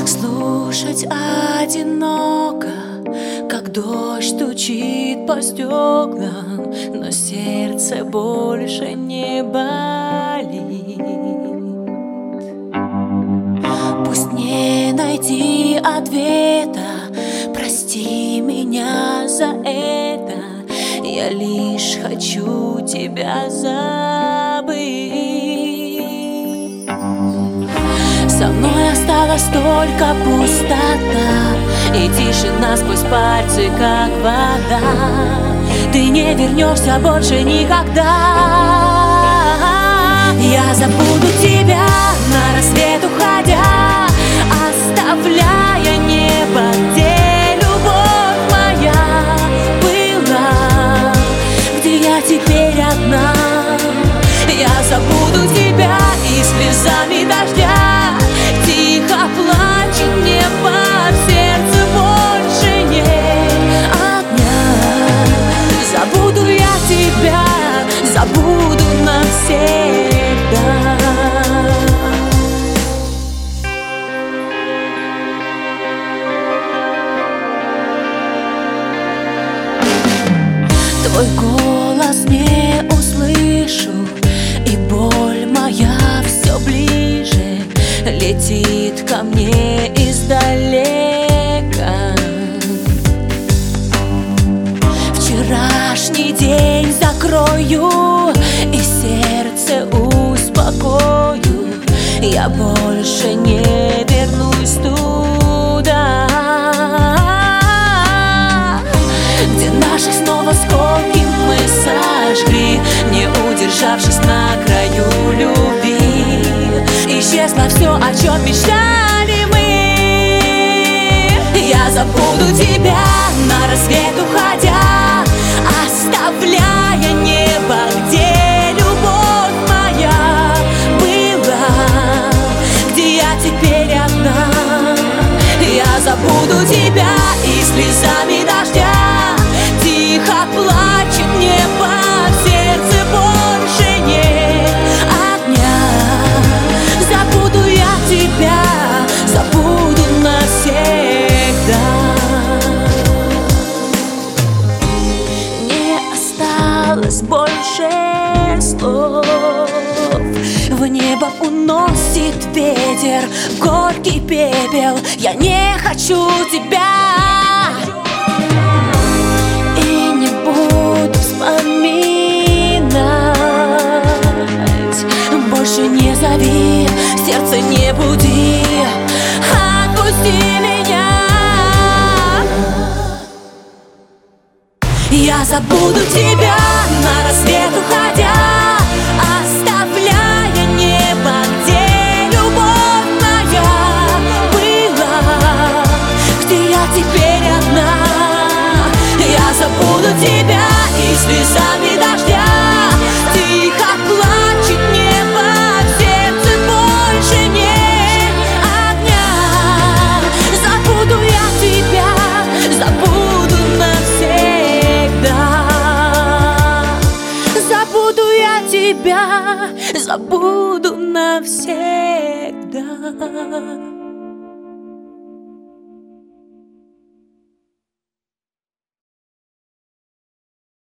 Слушать одиноко, как дождь стучит по стеклам, но сердце больше не болит. Пусть не найти ответа, прости меня за это, я лишь хочу тебя забыть. Со мной осталась только пустота и тишина сквозь пальцы, как вода. Ты не вернешься больше никогда. Я забуду тебя на рассвет уходя, оставляя небо, где любовь моя была, где я теперь одна. Я забуду тебя и слезами дождя тихо плачет небо, в сердце больше нет огня. Забуду я тебя, забуду навсегда. Твой голос не услышу, и боль моя все ближе летит ко мне издалека. Вчерашний день закрою и сердце успокою. Я больше не вернусь туда, где наши снова сколки мы сожгли, не удержавшись на краю любви. Исчезло все, о чем мечтали мы. Я забуду тебя на рассвет уходя, оставляя небо, где любовь моя была, где я теперь одна. Я забуду тебя и слезами дождя тихо плачет небо, в сердце больше нет огня. Забуду я тебя, забуду навсегда. Не осталось больше слов, в небо уносит ветер горький пепел. Я не хочу тебя и не буду вспоминать. Больше не зови, сердце не буди, отпусти меня. Я забуду тебя на рассвет уходя, оставляя небо, где любовь моя была, где я теперь одна. Я забуду тебя и слезами дождя тихо плачет небо, в сердце больше нет огня. Забуду я тебя, забуду навсегда. Забуду я тебя, забуду навсегда.